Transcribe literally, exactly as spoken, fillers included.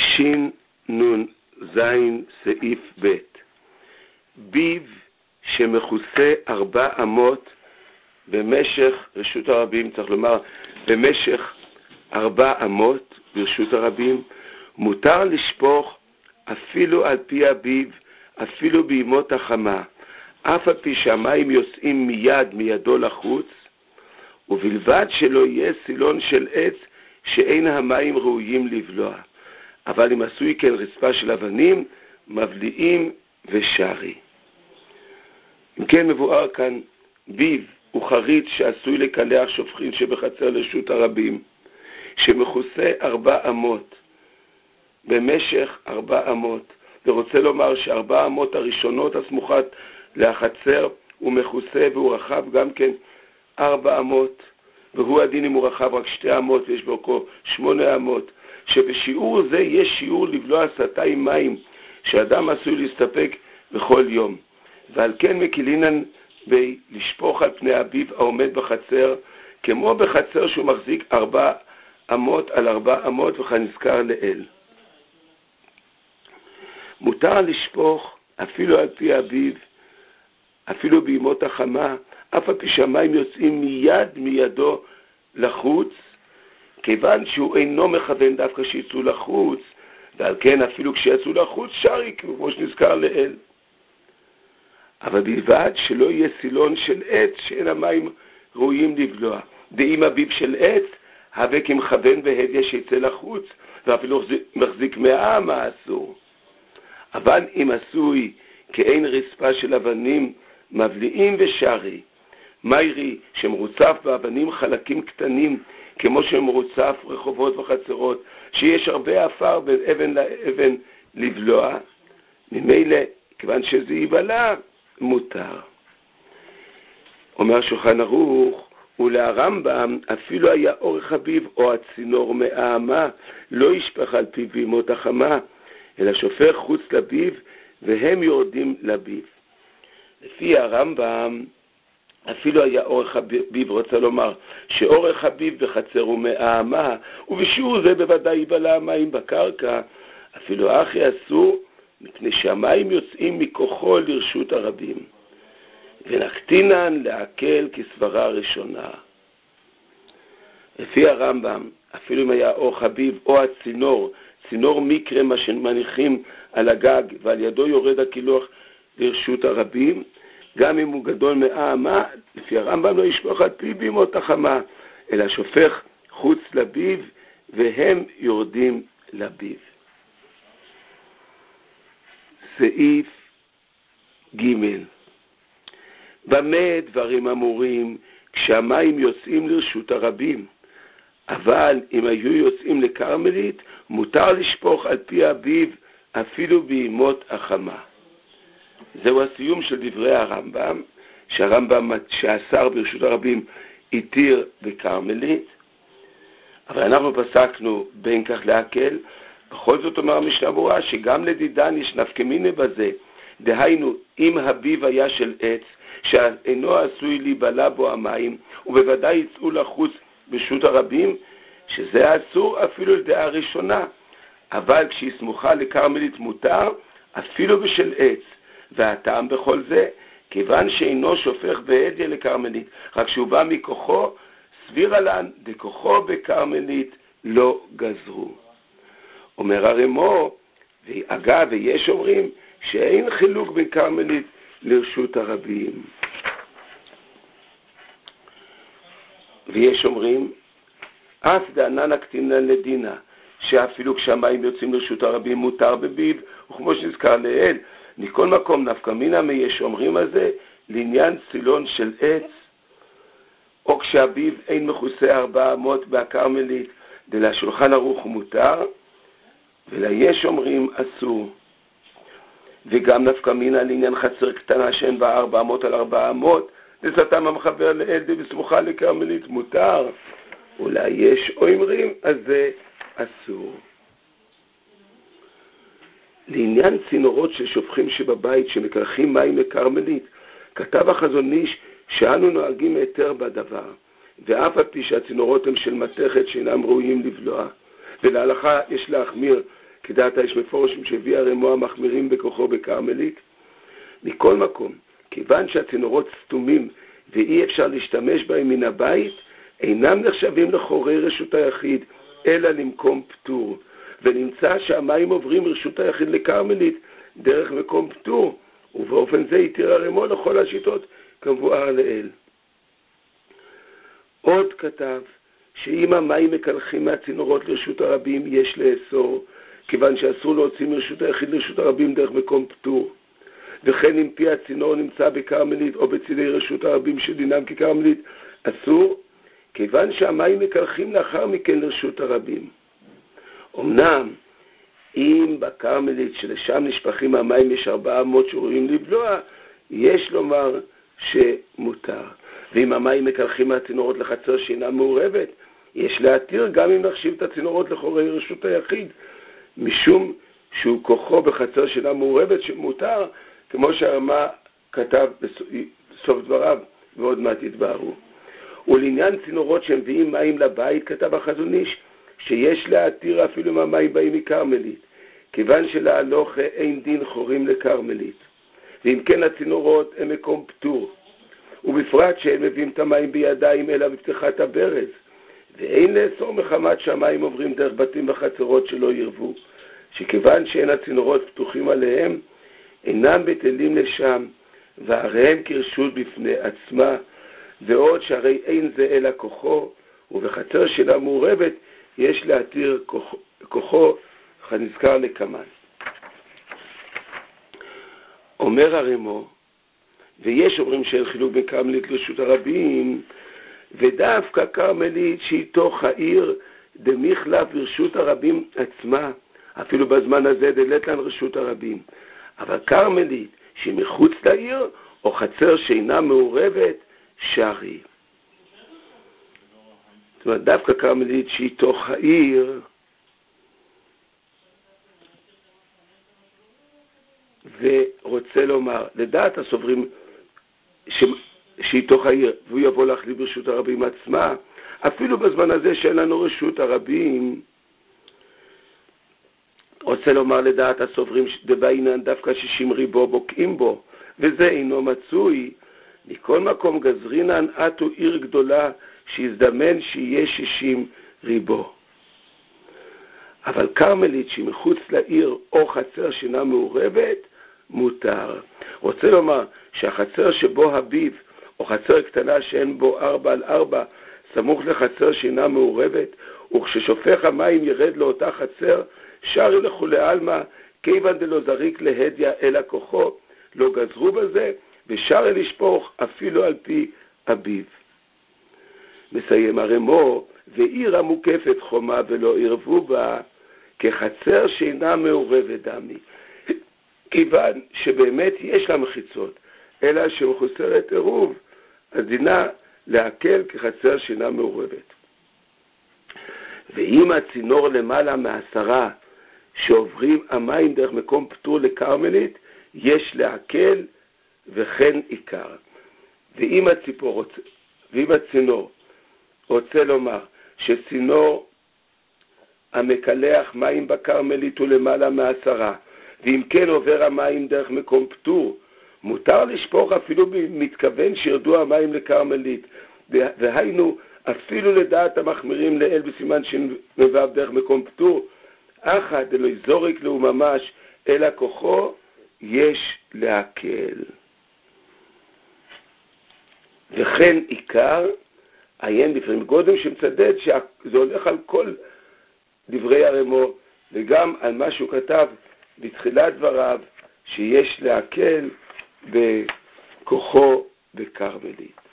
שין נון זין סעיף ב' ביב שמכוסה ארבע אמות במשך רשות הרבים, צריך לומר במשך ארבע אמות ברשות הרבים, מותר לשפוך אפילו על פי הביב, אפילו בימות החמה, אף על פי שהמים יוצאים מיד מידו לחוץ, ובלבד שלא יהיה סילון של עץ שאין המים ראויים לבלוע. אבל אם עשוי כן רצפה של אבנים, מבליעים ושרי. אם כן מבואר כאן, ביב הוא חריץ שעשוי לקלח שופכין שבחצר לרשות הרבים, שמכוסה ארבע אמות, במשך ארבע אמות. זה רוצה לומר שארבע אמות הראשונות הסמוכת לחצר הוא מכוסה והוא רחב גם כן ארבע אמות, והוא הדין אם הוא רחב רק שתי אמות ויש בו שמונה אמות, שבשיעור זה יש שיעור לבלוע סטה עם מים שאדם עשוי להסתפק בכל יום. ועל כן מקילינן בלשפוך על פני הביב העומד בחצר, כמו בחצר שהוא מחזיק ארבע אמות על ארבע אמות וכנזכר לאל. מותר לשפוך אפילו על פי הביב, אפילו בימות החמה, אף על פי שהמים יוצאים מיד מידו לחוץ, כיוון שהוא אינו מכוון דווקא שיצאו לחוץ, ועל כן אפילו כשיצאו לחוץ שרי, כמו שנזכר לאל. אבל בלבד שלא יהיה סילון של עץ שאין המים ראויים לבלוע. דאם הביב של עץ, הווה כמכוון בהדיה שיצא לחוץ, ואפילו מחזיק מאה מה אסור. אבל אם עשוי כאין רצפה של אבנים, מבליעים ושרי, מיירי שמרוצף באבנים חלקים קטנים, כמו שמרוצף רחובות וחצרות, שיש הרבה אפר בין אבן לאבן לבלוע, ממילא, כיוון שזה ייבלע, מותר. אומר שולחן ערוך, ולהרמב"ם אפילו היה אורך הביב או הצינור מהאמה, לא ישפך על פיו בימות החמה, אלא שופך חוץ לביב, והם יורדים לביב. לפי הרמב"ם, אפילו היה אורך הביב, רוצה לומר שאורך הביב בחצר הוא מהאמה, ובשיעור זה בוודאי ייבלע המים בקרקע, אפילו אחי אסור, מפני שהמים יוצאים מכוחו לרשות הרבים, ונקטינן להקל כסברה ראשונה. לפי הרמב"ם, אפילו אם היה אורך הביב או הצינור, צינור מקרה מה שמניחים על הגג ועל ידו יורד הקילוח לרשות הרבים, גם אם הוא גדול מהאמה, לפי הרמב"ם לא ישפוך על פי בימות החמה, אלא שופך חוץ לביב, והם יורדים לביב. סעיף ג' במה דברים אמורים כשהמים יוצאים לרשות הרבים, אבל אם היו יוצאים לקרמלית, מותר לשפוך על פי הביב אפילו בימות החמה. זהו הסיום של דברי הרמב"ם, שהרמב"ם שאסר ברשות הרבים התיר בקרמלית, אבל אנחנו פסקנו בין כך להקל. בכל זאת אומר המשנה ברורה שגם לדידן יש נפקא מינה בזה, דהיינו אם הביב היה של עץ שאינו עשוי להיבלע בו המים, ובוודאי יצאו לחוץ ברשות הרבים, שזה אסור אפילו לדעה ראשונה, אבל כשהיא סמוכה לקרמלית מותר אפילו בשל עץ. והטעם בכל זה, כיוון שאינו שופך בהדיה לקרמלית, רק שהוא בא מכוחו, סביר עלן דכוחו בקרמלית לא גזרו. אומר הרמו, ואגב ויש אומרים שאין חילוק בין קרמלית לרשות הרבים. ויש אומרים, אף דענן הקטינן לדינה, שאפילו כשהמים יוצאים לרשות הרבים מותר בביב, וכמו שנזכר לאל, מכל מקום נפקא מינה יש אומרים על זה, לעניין צילון של עץ, או כשהביב אין מכוסה ארבע אמות בהקרמלית, דלשולחן ערוך מותר, וליש אומרים אסור. וגם נפקא מינה לעניין חצר קטנה שאין בה ארבע אמות על ארבע אמות, לסתם המחבר לאל בסמוכה לקרמלית מותר, אולי יש אומרים אז זה אסור. לעניין צינורות של שופכים שבבית שמקרחים מים לקרמלית, כתב החזון איש שאנו נוהגים היתר בדבר, ואף על פי שהצינורות הם של מתכת שאינם ראויים לבלוע, ולהלכה יש להחמיר, כדעת האיש מפורשים שהביא הרמו המחמירים בכוחו בכרמלית. מכל מקום, כיוון שהצינורות סתומים ואי אפשר להשתמש בהם מן הבית, אינם נחשבים לחורי רשות היחיד, אלא למקום פטור. ונמצא שהמים עוברים רשות היחיד לכרמלית דרך מקום פטור, ובאופן זה יתיר הרמו לכל השיטות כמבואר לאל. עוד כתב שאם המים מקלחים מהצינורות לרשות הרבים יש לאסור, כיוון שאסור להוציא מרשות היחיד לרשות הרבים דרך מקום פטור. וכן אם פי הצינור נמצא בכרמלית או בצידי רשות הרבים שדינם ככרמלית, אסור, כיוון שהמים מקלחים לאחר מכן לרשות הרבים. אמנם, אם בכרמלית שלשם נשפכים המים יש ארבעה אמות שראויים לבלוע, יש לומר שמותר. ואם המים מקלחים מהצינורות לחצר שאינה מעורבת, יש להתיר גם אם נחשיב את הצינורות לחורי רשות היחיד, משום שהוא כוחו בחצר שאינה מעורבת שמותר, כמו שהרמה כתב בסוף דבריו, ועוד מעט יתבהרו. ולעניין צינורות שמביאים מים לבית, כתב החזון איש, שיש להתיר אפילו אם המים באים מכרמלית, כיוון שלהלוך אין דין חורים לכרמלית. ואם כן הצינורות הם מקום פטור, ובפרט שהם מביאים את המים בידיים אלא בפתיחת הברז, ואין לאסור מחמת שהמים עוברים דרך בתים וחצרות שלא ירבו, שכיוון שאין הצינורות פתוחים עליהם, אינם בטלים לשם, והריהם כרשות בפני עצמה, ועוד שהרי אין זה אלא כוחו, ובחצר שלה מעורבת יש להתיר כוחו, כוחו כנזכר לקמן. אומר הרמו, ויש אומרים שאין חילוק בין כרמלית לרשות הרבים, ודווקא כרמלית שהיא תוך העיר דמיכלה ברשות הרבים עצמה, אפילו בזמן הזה דלת לן רשות הרבים. אבל כרמלית שהיא מחוץ לעיר, או חצר שאינה מעורבת, שרי. זאת אומרת, דווקא כרמלית שהיא תוך העיר, ורוצה לומר, לדעת הסוברים ש... שהיא תוך העיר, והוא יבוא להחליט ברשות הרבים עצמה, אפילו בזמן הזה שאין לנו רשות הרבים, רוצה לומר לדעת הסוברים דבעינן דווקא שישים ריבו בוקעים בו, וזה אינו מצוי. מכל מקום גזרינן עתו עיר גדולה שיזדמן שיהיה שישים ריבו. אבל כרמלית שהיא מחוץ לעיר או חצר שאינה מעורבת, מותר. רוצה לומר שהחצר שבו הביב, או חצר קטנה שאין בו ארבע על ארבע, סמוך לחצר שאינה מעורבת, וכששופך המים ירד לאותה חצר, שרי לכולי עלמא, כיוון דלא זריק להדיה אלא כוחו, לא גזרו בזה, ושרי לשפוך אפילו על פי אביב. מסיים הרמו, ועיר המוקפת חומה ולא ירבו בה, כחצר שאינה מעורבת דמי. כיוון שבאמת יש לה מחיצות, אלא שמחוסרת עירוב, אז דינה להקל כחצר שאינה מעורבת. ואם הצינור למעלה מעשרה שעוברים המים דרך מקום פטור לכרמלית, יש להקל וכן עיקר. ואם הציפור רוצה, ואם הצינור רוצה לומר שצינור המקלח מים בכרמלית הוא למעלה מעשרה, ואם כן עובר המים דרך מקום פטור, מותר לשפוך אפילו מתכוון שירדו המים לכרמלית, והיינו אפילו לדעת המחמירים לאל בסימן שמבב דרך מקום פטור, אחד דלא יזוריק לו ממש אלא כוחו, יש להקל. וכן עיקר, עיין בפנים קודם שמצדד שזה הולך על כל דברי הרמו, וגם על מה שהוא כתב בתחילת דבריו, שיש להקל בכוחו בכרמלית.